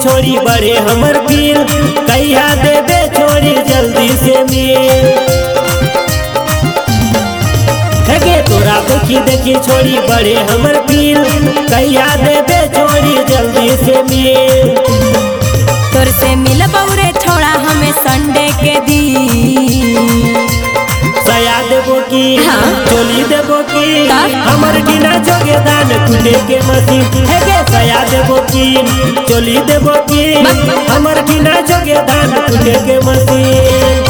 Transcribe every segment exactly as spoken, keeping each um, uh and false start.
छोड़ी बड़े हमर फील कहिया देबे छोड़ी जल्दी से मिल गे तोरा देखी देखी छोड़ी बड़े हमर फील कहिया देबे छोड़ी जल्दी से मिल तोर से मिल बौरे छोड़ा हमें संडे के दिन सया देबो की हाँ। चोली देबो की ता? हमर गिना जोगे दान कुटे के मसीन हे गे सया देबो की चोली देबो की हमर गिना जोगे दान कुटे के मसीन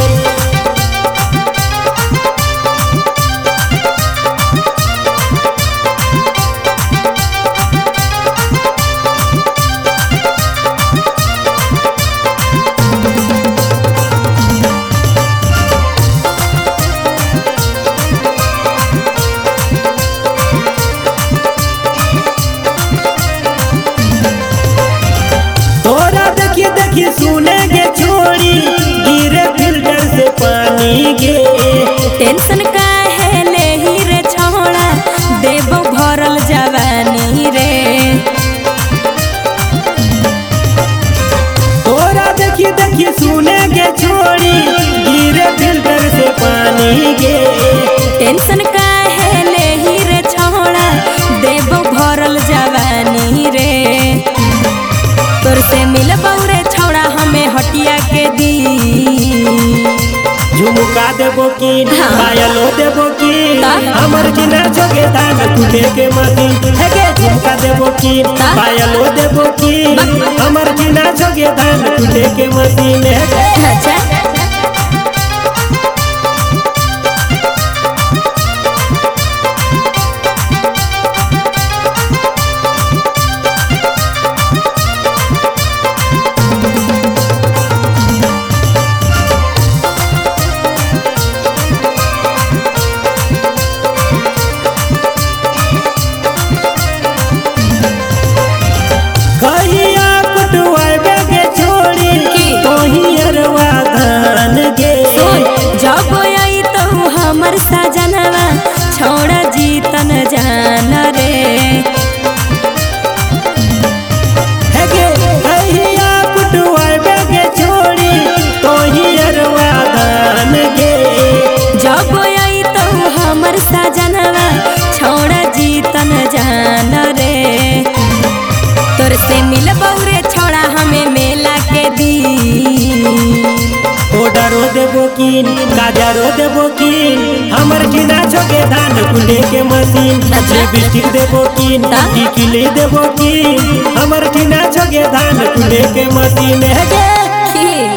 देखी सुनेगे छोड़ी गिरे फिल्टर से पानी गे टेंशन का है ले ही रे छोड़ा देबो भरल जवानी रे तोरा देखी देखी सुनेगे छोड़ी गिरे फिल्टर से पानी गे टेंशन का है ले ही रे छोड़ा देबो भरल जवानी रे तोर से मिल बौरे छोड़ा हमें हटिया के दी झुमका देबो की हाँ। पायलो देबो की ता? हमर गिना जोगे दान कुटे के मसीन हे गे झुमका देबो की ता? पायलो देबो की हमर गिना जोगे दान कुटे के मसीन हे गे अच्छा कहिया कुटवाबे के छोड़ी तोही अरवा धान गे जब आई तो हमर सजनवा छोड़ा जीतन जान रे हे गे कहिया कुटवाबे के छोड़ी तोही अरवा धान गे जब आई तो हमर सजनवा छोड़ा जीतन जान रे तोर से मिल बौरे छोड़ा हमें मेला के दी ओडरो देबो की काजरो देबो की हमर गिना जोगे धान कुटे के मसीन लिपस्टिक देबो की टिकली देबो की हमर गिना जोगे धान कुटे के मसीन हे गे